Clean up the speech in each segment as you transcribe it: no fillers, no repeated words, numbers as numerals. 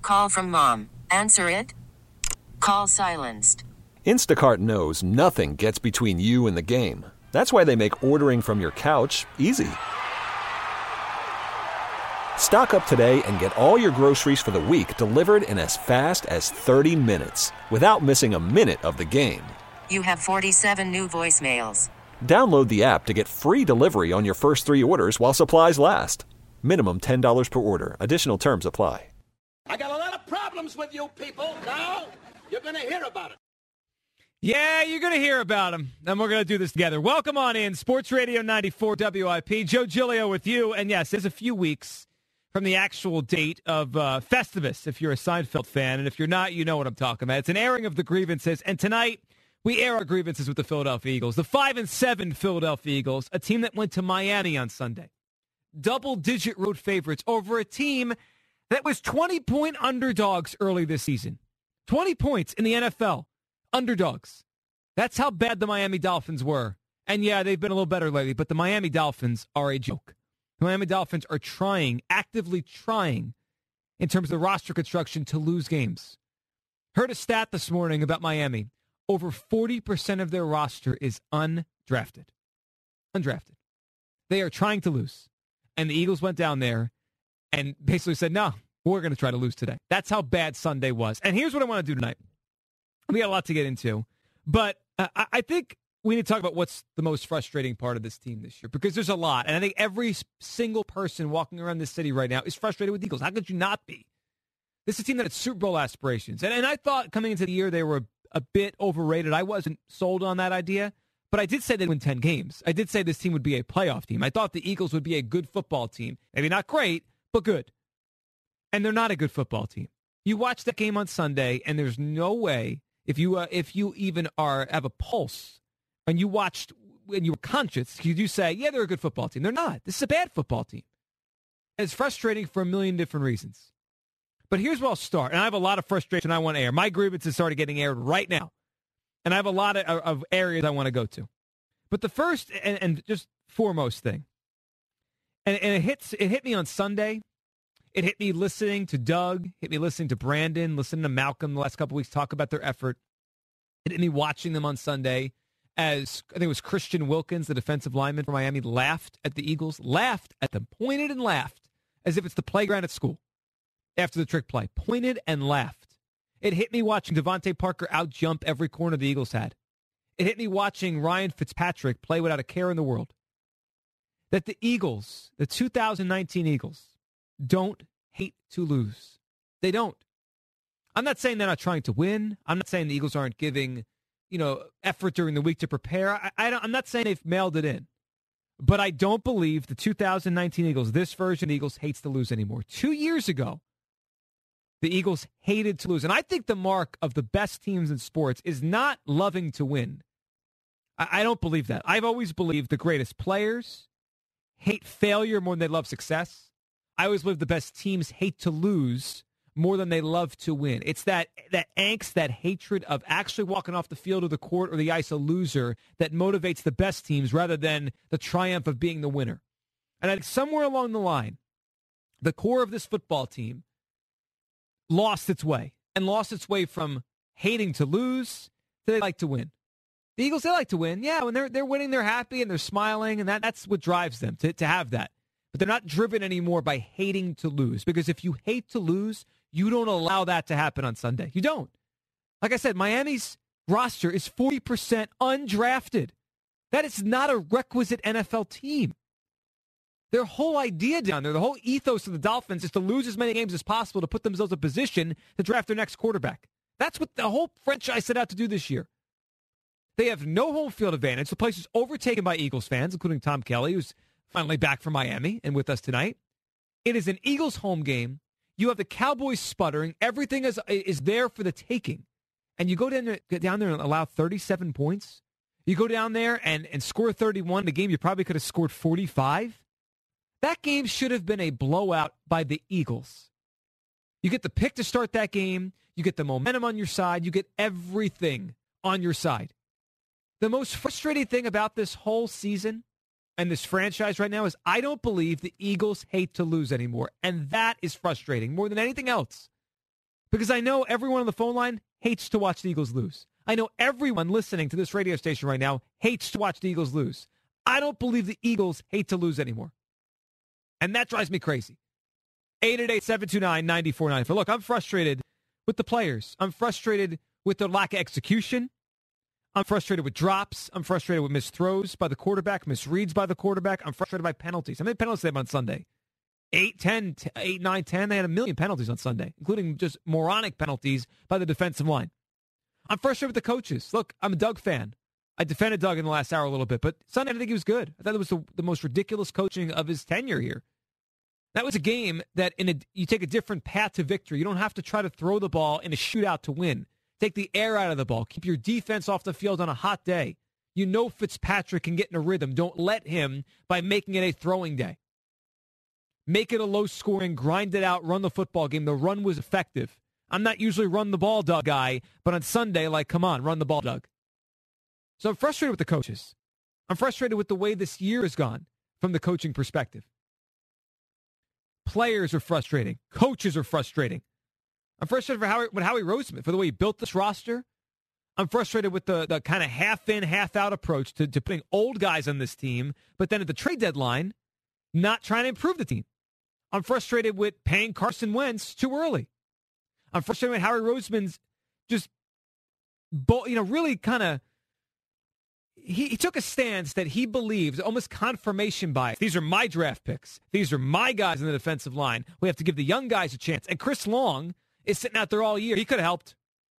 Call from mom. Answer it. Call silenced. Instacart knows nothing gets between you and the game. That's why they make ordering from your couch easy. Stock up today and get all your groceries for the week delivered in as fast as 30 minutes without missing a minute of the game. You have 47 new voicemails. Download the app to get free delivery on your first 3 orders while supplies last. Minimum $10 per order. Additional terms apply. I got a lot of problems with you people. Now you're going to hear about it. Yeah, you're going to hear about them, and we're going to do this together. Welcome on in. Sports Radio 94 WIP. Joe Giglio with you. And yes, there's a few weeks from the actual date of Festivus, if you're a Seinfeld fan. And if you're not, you know what I'm talking about. It's an airing of the grievances. And tonight, we air our grievances with the Philadelphia Eagles. The 5-7 Philadelphia Eagles, a team that went to Miami on Sunday. Double-digit road favorites over a team that was 20-point underdogs early this season. 20 points in the NFL. Underdogs. That's how bad the Miami Dolphins were. And yeah, they've been a little better lately, but the Miami Dolphins are a joke. The Miami Dolphins are actively trying, in terms of the roster construction, to lose games. Heard a stat this morning about Miami. Over 40% of their roster is undrafted. Undrafted. They are trying to lose. And the Eagles went down there and basically said, no, we're going to try to lose today. That's how bad Sunday was. And here's what I want to do tonight. We got a lot to get into, but I think we need to talk about what's the most frustrating part of this team this year, because there's a lot. And I think every single person walking around this city right now is frustrated with the Eagles. How could you not be? This is a team that had Super Bowl aspirations. And I thought coming into the year they were a bit overrated. I wasn't sold on that idea, but I did say they'd win 10 games. I did say this team would be a playoff team. I thought the Eagles would be a good football team. Maybe not great, but good. And they're not a good football team. You watch that game on Sunday, and there's no way, if you even have a pulse, and you watched and you were conscious, you do say, yeah, they're a good football team. They're not. This is a bad football team. And it's frustrating for a million different reasons. But here's where I'll start. And I have a lot of frustration I want to air. My grievances started getting aired right now. And I have a lot of areas I want to go to. But the first and just foremost thing, and it hit me on Sunday. It hit me listening to Doug, hit me listening to Brandon, listening to Malcolm the last couple of weeks talk about their effort. It hit me watching them on Sunday as, I think it was Christian Wilkins, the defensive lineman for Miami, laughed at the Eagles, laughed at them, pointed and laughed as if it's the playground at school after the trick play. Pointed and laughed. It hit me watching Devontae Parker out-jump every corner the Eagles had. It hit me watching Ryan Fitzpatrick play without a care in the world. That the Eagles, the 2019 Eagles, don't hate to lose. They don't. I'm not saying they're not trying to win. I'm not saying the Eagles aren't giving, effort during the week to prepare. I'm not saying they've mailed it in. But I don't believe the 2019 Eagles, this version of the Eagles, hates to lose anymore. 2 years ago, the Eagles hated to lose. And I think the mark of the best teams in sports is not loving to win. I don't believe that. I've always believed the greatest players hate failure more than they love success. I always believe the best teams hate to lose more than they love to win. It's that angst, that hatred of actually walking off the field or the court or the ice a loser that motivates the best teams rather than the triumph of being the winner. And I think somewhere along the line, the core of this football team lost its way from hating to lose to they like to win. The Eagles, they like to win. Yeah, when they're winning, they're happy and they're smiling, and that's what drives them to have that. But they're not driven anymore by hating to lose, because if you hate to lose, you don't allow that to happen on Sunday. You don't. Like I said, Miami's roster is 40% undrafted. That is not a requisite NFL team. Their whole idea down there, the whole ethos of the Dolphins is to lose as many games as possible to put themselves in a position to draft their next quarterback. That's what the whole franchise set out to do this year. They have no home field advantage. The place is overtaken by Eagles fans, including Tom Kelly, who's finally back from Miami and with us tonight. It is an Eagles home game. You have the Cowboys sputtering. Everything is there for the taking. And you go down there and allow 37 points. You go down there and score 31 in a game you probably could have scored 45. That game should have been a blowout by the Eagles. You get the pick to start that game. You get the momentum on your side. You get everything on your side. The most frustrating thing about this whole season and this franchise right now is I don't believe the Eagles hate to lose anymore. And that is frustrating more than anything else. Because I know everyone on the phone line hates to watch the Eagles lose. I know everyone listening to this radio station right now hates to watch the Eagles lose. I don't believe the Eagles hate to lose anymore. And that drives me crazy. 888-729-9494. Look, I'm frustrated with the players. I'm frustrated with their lack of execution. I'm frustrated with drops. I'm frustrated with missed throws by the quarterback, misreads by the quarterback. I'm frustrated by penalties. How many penalties did they have on Sunday? 8, 9, 10. They had a million penalties on Sunday, including just moronic penalties by the defensive line. I'm frustrated with the coaches. Look, I'm a Doug fan. I defended Doug in the last hour a little bit, but Sunday I think he was good. I thought it was the most ridiculous coaching of his tenure here. That was a game that you take a different path to victory. You don't have to try to throw the ball in a shootout to win. Take the air out of the ball. Keep your defense off the field on a hot day. You know Fitzpatrick can get in a rhythm. Don't let him by making it a throwing day. Make it a low-scoring, grind it out, run the football game. The run was effective. I'm not usually run the ball, Doug guy, but on Sunday, come on, run the ball, Doug. So I'm frustrated with the coaches. I'm frustrated with the way this year has gone from the coaching perspective. Players are frustrating. Coaches are frustrating. I'm frustrated with Howie Roseman for the way he built this roster. I'm frustrated with the kind of half-in, half-out approach to putting old guys on this team, but then at the trade deadline, not trying to improve the team. I'm frustrated with paying Carson Wentz too early. I'm frustrated with Howie Roseman's just, really kind of, he took a stance that he believes, almost confirmation bias. These are my draft picks. These are my guys in the defensive line. We have to give the young guys a chance. And Chris Long is sitting out there all year. He could have helped.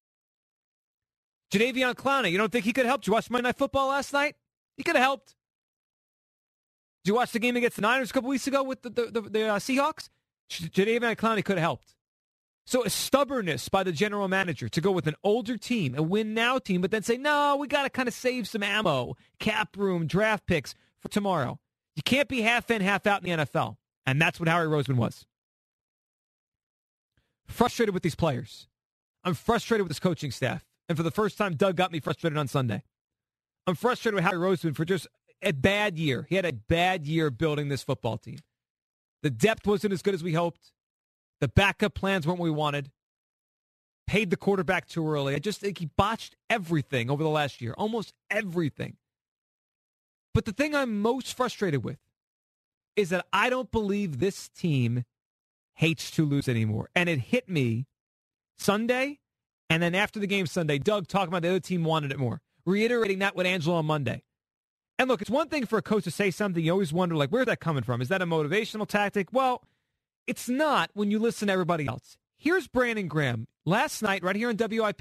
Jadeveon Clowney, you don't think he could have helped? Did you watch Monday Night Football last night? He could have helped. Did you watch the game against the Niners a couple weeks ago with the Seahawks? Jadeveon Clowney could have helped. So a stubbornness by the general manager to go with an older team, a win-now team, but then say, no, we got to kind of save some ammo, cap room, draft picks for tomorrow. You can't be half in, half out in the NFL. And that's what Howie Roseman was. Frustrated with these players. I'm frustrated with this coaching staff. And for the first time, Doug got me frustrated on Sunday. I'm frustrated with Howie Roseman for just a bad year. He had a bad year building this football team. The depth wasn't as good as we hoped. The backup plans weren't what we wanted. Paid the quarterback too early. I just think he botched everything over the last year. Almost everything. But the thing I'm most frustrated with is that I don't believe this team hates to lose anymore. And it hit me Sunday, and then after the game Sunday, Doug talking about the other team wanted it more. Reiterating that with Angelo on Monday. And look, it's one thing for a coach to say something. You always wonder, where's that coming from? Is that a motivational tactic? Well, it's not when you listen to everybody else. Here's Brandon Graham. Last night, right here on WIP,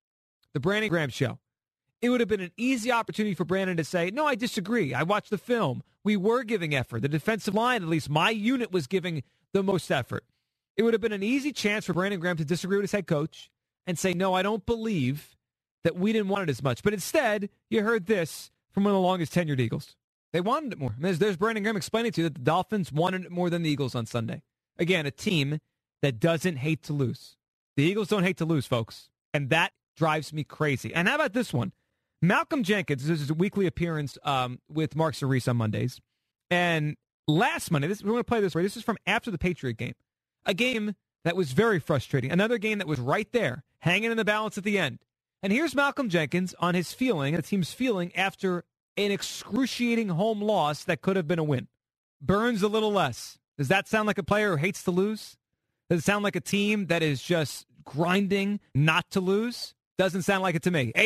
the Brandon Graham Show. It would have been an easy opportunity for Brandon to say, no, I disagree. I watched the film. We were giving effort. The defensive line, at least my unit, was giving the most effort. It would have been an easy chance for Brandon Graham to disagree with his head coach and say, no, I don't believe that we didn't want it as much. But instead, you heard this from one of the longest tenured Eagles. They wanted it more. There's Brandon Graham explaining to you that the Dolphins wanted it more than the Eagles on Sunday. Again, a team that doesn't hate to lose. The Eagles don't hate to lose, folks. And that drives me crazy. And how about this one? Malcolm Jenkins, this is a weekly appearance with Mark Cerise on Mondays. And last Monday, we're going to play this right. This is from after the Patriot game. A game that was very frustrating. Another game that was right there, hanging in the balance at the end. And here's Malcolm Jenkins on his feeling, the team's feeling, after an excruciating home loss that could have been a win. Burns a little less. Does that sound like a player who hates to lose? Does it sound like a team that is just grinding not to lose? Doesn't sound like it to me.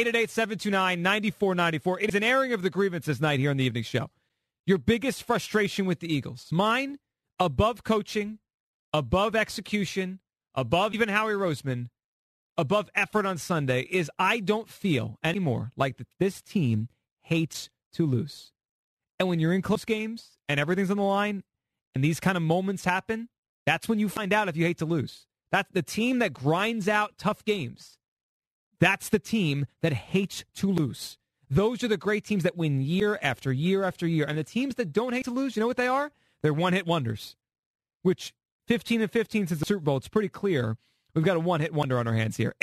888-729-9494. It is an airing of the grievances night here on the evening show. Your biggest frustration with the Eagles. Mine, above coaching, above execution, above even Howie Roseman, above effort on Sunday, is I don't feel anymore like this team hates to lose. And when you're in close games and everything's on the line and these kind of moments happen, that's when you find out if you hate to lose. That's the team that grinds out tough games. That's the team that hates to lose. Those are the great teams that win year after year after year. And the teams that don't hate to lose, you know what they are? They're one-hit wonders, which 15-15 since the Super Bowl, it's pretty clear we've got a one-hit wonder on our hands here.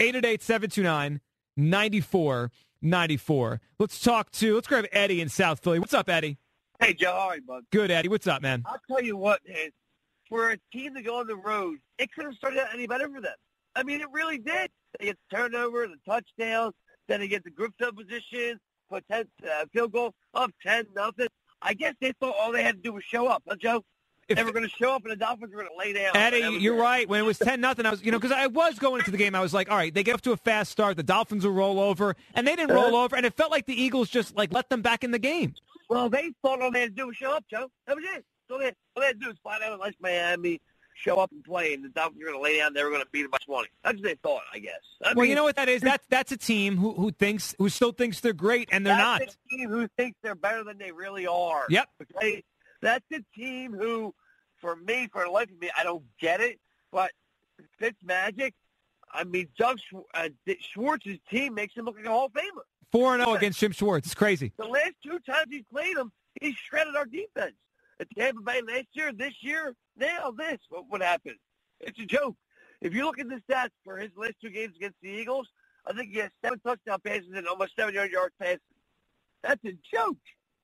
888-729-9494. Let's grab Eddie in South Philly. What's up, Eddie? Hey, Joe. How are you, bud? Good, Eddie. What's up, man? I'll tell you what, man. For a team to go on the road, it could have started out any better for them. I mean, it really did. They get the turnover, the touchdowns, then they get the grip field position, put 10 field goal up 10-0. I guess they thought all they had to do was show up, huh, Joe? They were going to show up, and the Dolphins were going to lay down. Eddie, you're right. When it was 10-0, I was, because I was going into the game, I was like, all right, they get off to a fast start. The Dolphins will roll over, and they didn't roll over, and it felt like the Eagles just let them back in the game. Well, they thought all they had to do was show up, Joe. That was it. All they had to do was fly down to West Miami, show up and play, and the Dolphins were going to lay down. They were going to beat them by 20. That's what they thought, I guess. Well, you know what that is? That's a team who still thinks they're great, and they're not. That's a team who thinks they're better than they really are. Yep. Okay? That's a team who, for me, for the life of me, I don't get it, but Fitzmagic, I mean, Doug Schwartz's team makes him look like a Hall of Famer. 4-0 against Jim Schwartz. It's crazy. The last 2 times he's played him, he's shredded our defense. At Tampa Bay last year, this year, now this. What happened? It's a joke. If you look at the stats for his last 2 games against the Eagles, I think he has 7 touchdown passes and almost 700-yard passes. That's a joke.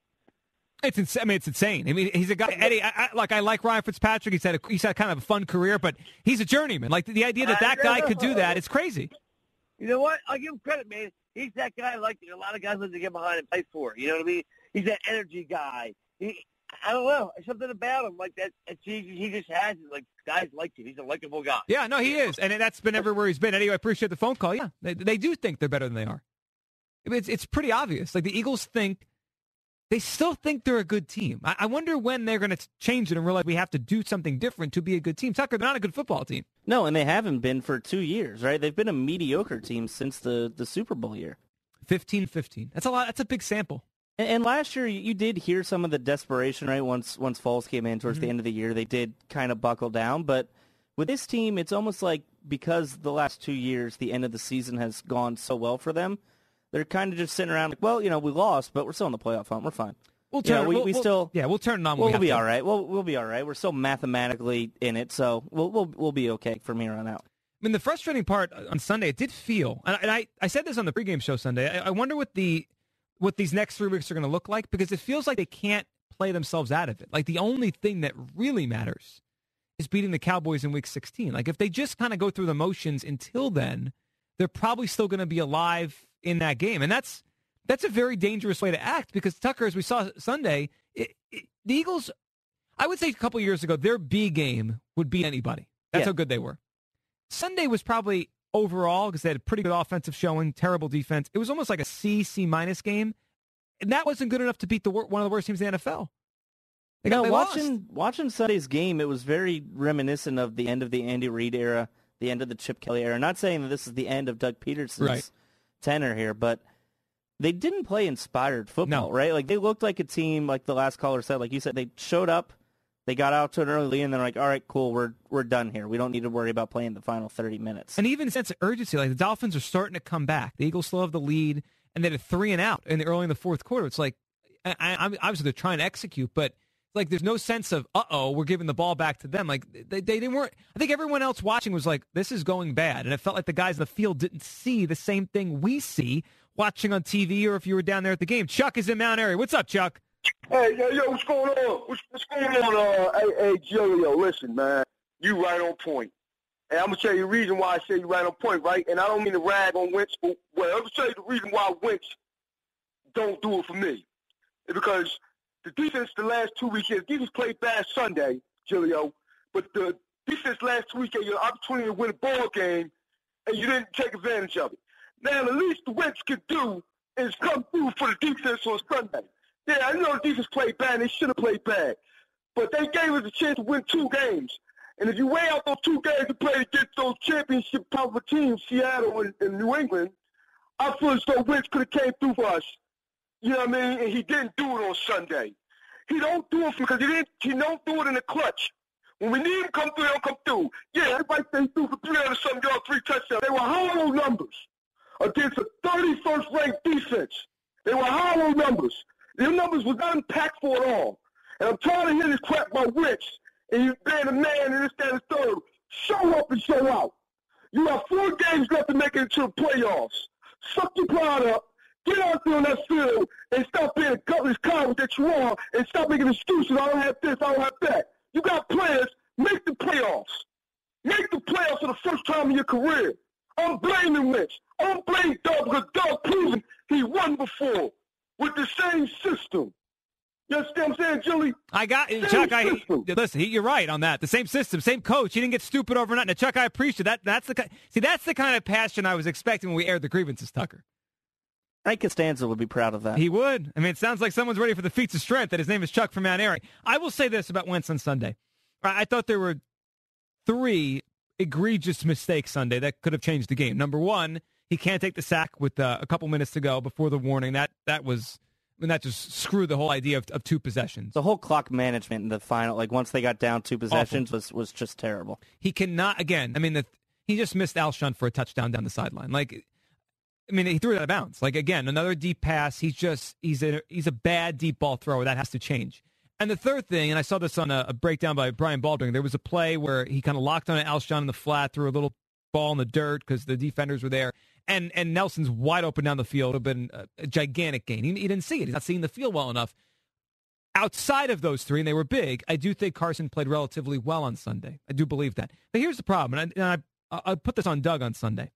It's insane. I mean, he's a guy, Eddie. I like Ryan Fitzpatrick. He's had kind of a fun career, but he's a journeyman. Like the idea that guy could do that, it's crazy. You know what? I'll give him credit, man. He's that guy like a lot of guys like to get behind and play for. You know what I mean? He's that energy guy. I don't know. There's something about him like that. He just has it. Like, guys like him. He's a likable guy. Yeah, no, he is. And that's been everywhere he's been. Anyway, I appreciate the phone call. Yeah, they do think they're better than they are. I mean, it's pretty obvious. Like, the Eagles they still think they're a good team. I wonder when they're going to change it and realize we have to do something different to be a good team. Tucker, they're not a good football team. No, and they haven't been for 2 years, right? They've been a mediocre team since the Super Bowl year. 15-15. That's a lot. That's a big sample. And last year, you did hear some of the desperation, right? Once Foles came in towards the end of the year, they did kind of buckle down. But with this team, it's almost like because the last 2 years, the end of the season has gone so well for them, they're kind of just sitting around like, well, we lost, but we're still in the playoff hunt. We're fine. We'll turn it on. We'll be all right. We'll be all right. We're still mathematically in it, so we'll be okay from here on out. I mean, the frustrating part on Sunday, it did feel, and I said this on the pregame show Sunday, I wonder what these next 3 weeks are going to look like, because it feels like they can't play themselves out of it. Like, the only thing that really matters is beating the Cowboys in Week 16. Like, if they just kind of go through the motions until then, they're probably still going to be alive in that game. And that's a very dangerous way to act, because, Tucker, as we saw Sunday, the Eagles, I would say a couple years ago, their B game would beat anybody. That's how good they were. Sunday was probably overall, because they had a pretty good offensive showing, terrible defense. It was almost like a C- game, and that wasn't good enough to beat one of the worst teams in the NFL. Watching Sunday's game, it was very reminiscent of the end of the Andy Reid era, the end of the Chip Kelly era. Not saying that this is the end of Doug Peterson's tenure here, but they didn't play inspired football, right? Like, they looked like a team, like the last caller said, like you said, they showed up, they got out to an early lead, and they're like, all right, cool, we're done here. We don't need to worry about playing the final 30 minutes. And even a sense of urgency, like the Dolphins are starting to come back. The Eagles still have the lead, and they had a 3-and-out early in the fourth quarter. It's like, obviously they're trying to execute, but like there's no sense of, we're giving the ball back to them. Like they weren't. I think everyone else watching was like, this is going bad, and it felt like the guys in the field didn't see the same thing we see watching on TV, or if you were down there at the game. Chuck is in Mount Airy. What's up, Chuck? Hey, yo, what's going on? What's going on? Hey, Julio, listen, man, you right on point. And I'm going to tell you the reason why I say you right on point, right? And I don't mean to rag on Wentz, but I'm going to tell you the reason why Wentz don't do it for me. It's because the defense the last 2 weeks, the defense played bad Sunday, Julio, but the defense last 2 weeks gave you an opportunity to win a ball game, and you didn't take advantage of it. Now, the least the Wentz could do is come through for the defense on Sunday. Yeah, I know the defense played bad. They should have played bad. But they gave us a chance to win 2 games. And if you weigh out those 2 games to play against those championship caliber teams, Seattle and New England, I feel as though Wentz could have came through for us. You know what I mean? And he didn't do it on Sunday. He don't do it because he don't do it in the clutch. When we need him to come through, he don't come through. Yeah, everybody say he threw for 300-something yards, 3 touchdowns. They were hollow numbers against a 31st ranked defense. They were hollow numbers. Their numbers was not impactful at all. And I'm tired of hearing this crap about Wentz and you being a man and this, that, and third. Show up and show out. You have 4 games left to make it into the playoffs. Suck your pride up. Get out there on that field and stop being a gutless coward that you are and stop making excuses. I don't have this, I don't have that. You got players. Make the playoffs. make the playoffs for the first time in your career. I'm blaming Wentz. I don't blame Doug because Doug proven he won before with the same system. You understand what I'm saying, Julie? I got it, Chuck. Listen, you're right on that. The same system, same coach. He didn't get stupid overnight. Now, Chuck, I appreciate that. That's the kind of passion I was expecting when we aired the grievances, Tucker. I think Costanza would be proud of that. He would. I mean, it sounds like someone's ready for the feats of strength. That his name is Chuck from Mount Airy. I will say this about Wentz on Sunday. I thought there were 3 egregious mistakes Sunday that could have changed the game. Number 1, he can't take the sack with a couple minutes to go before the warning. That just screwed the whole idea of 2 possessions. The whole clock management in the final, like once they got down 2 possessions, was just terrible. He cannot, again, I mean, he just missed Alshon for a touchdown down the sideline. Like, I mean, he threw it out of bounds. Like, again, another deep pass. He's a bad deep ball thrower. That has to change. And the third thing, and I saw this on a breakdown by Brian Baldwin, there was a play where he kind of locked on Alshon in the flat, threw a little ball in the dirt because the defenders were there. And Nelson's wide open down the field. It would have been a gigantic gain. He didn't see it. He's not seeing the field well enough. Outside of those 3, and they were big, I do think Carson played relatively well on Sunday. I do believe that. But here's the problem, and I'll put this on Doug on Sunday.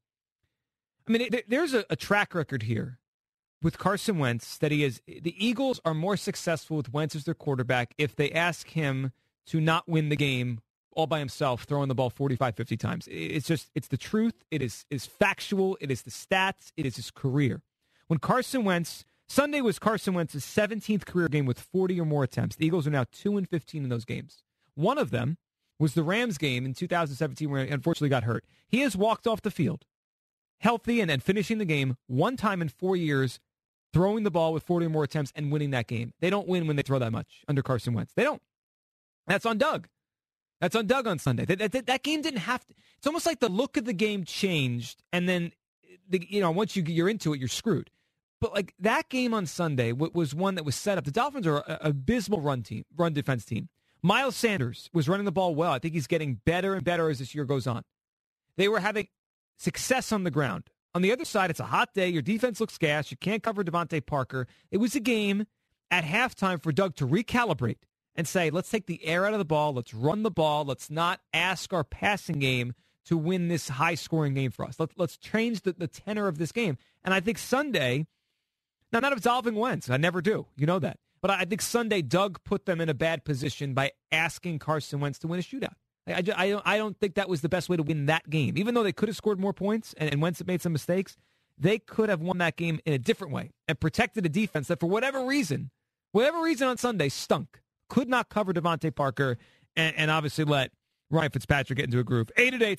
I mean, there's a track record here with Carson Wentz that he is. The Eagles are more successful with Wentz as their quarterback if they ask him to not win the game all by himself, throwing the ball 45, 50 times. It's the truth. It is factual. It is the stats. It is his career. When Carson Wentz, Sunday was Carson Wentz's 17th career game with 40 or more attempts. The Eagles are now 2-15 in those games. One of them was the Rams game in 2017 where he unfortunately got hurt. He has walked off the field healthy and finishing the game 1 time in 4 years, throwing the ball with 40 or more attempts and winning that game. They don't win when they throw that much under Carson Wentz. They don't. That's on Doug. That's on Doug on Sunday. That game didn't have to. It's almost like the look of the game changed, and then once you're into it, you're screwed. But like that game on Sunday was one that was set up. The Dolphins are an abysmal run defense team. Miles Sanders was running the ball well. I think he's getting better and better as this year goes on. They were having success on the ground. On the other side, it's a hot day. Your defense looks gassed. You can't cover Devontae Parker. It was a game at halftime for Doug to recalibrate and say, let's take the air out of the ball. Let's run the ball. Let's not ask our passing game to win this high-scoring game for us. Let's change the tenor of this game. And I think Sunday, now not absolving Wentz. I never do. You know that. But I think Sunday, Doug put them in a bad position by asking Carson Wentz to win a shootout. I don't think that was the best way to win that game. Even though they could have scored more points and Wentz had made some mistakes, they could have won that game in a different way and protected a defense that for whatever reason on Sunday stunk. Could not cover Devontae Parker and obviously let Ryan Fitzpatrick get into a groove.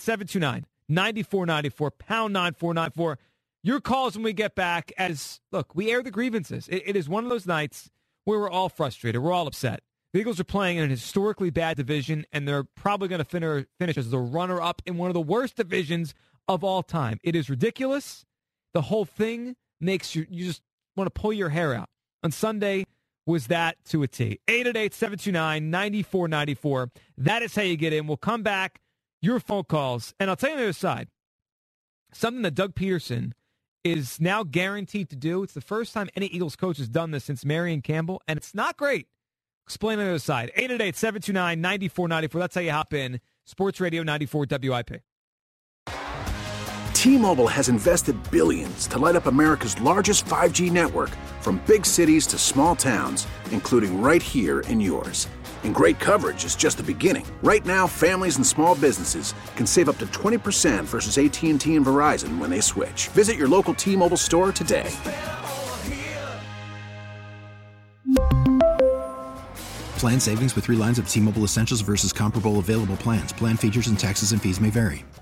888-729-9494, pound 9494. Your calls when we get back look, we air the grievances. It is one of those nights where we're all frustrated. We're all upset. The Eagles are playing in a historically bad division, and they're probably going to finish as the runner-up in one of the worst divisions of all time. It is ridiculous. The whole thing makes you just want to pull your hair out. On Sunday was that to a T. 888-729-9494. That is how you get in. We'll come back, your phone calls, and I'll tell you on the other side, something that Doug Peterson is now guaranteed to do. It's the first time any Eagles coach has done this since Marion Campbell, and it's not great. Explain on the other side. 888-729-9494. That's how you hop in. Sports Radio 94 WIP. T-Mobile has invested billions to light up America's largest 5G network, from big cities to small towns, including right here in yours. And great coverage is just the beginning. Right now, families and small businesses can save up to 20% versus AT&T and Verizon when they switch. Visit your local T-Mobile store today. Plan savings with 3 lines of T-Mobile Essentials versus comparable available plans. Plan features and taxes and fees may vary.